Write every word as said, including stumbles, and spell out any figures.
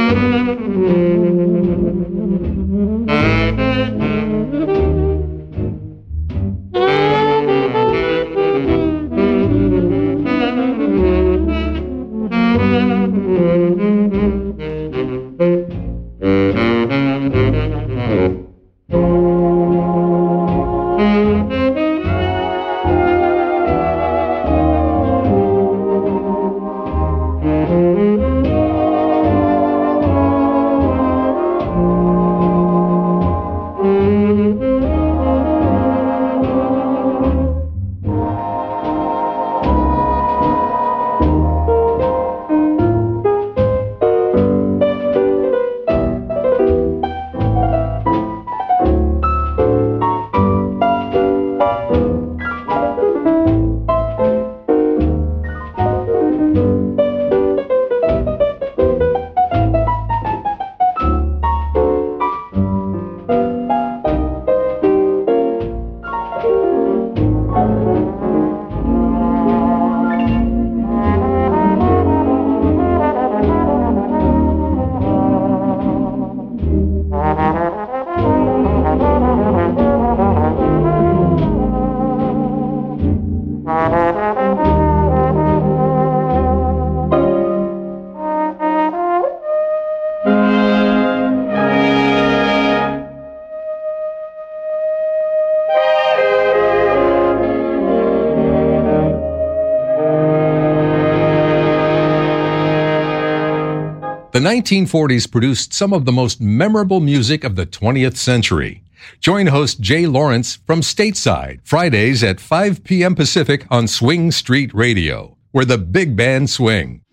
The nineteen forties produced some of the most memorable music of the twentieth century. Join host Jay Lawrence from Stateside, Fridays at five p.m. Pacific on Swing Street Radio, where the big band swing.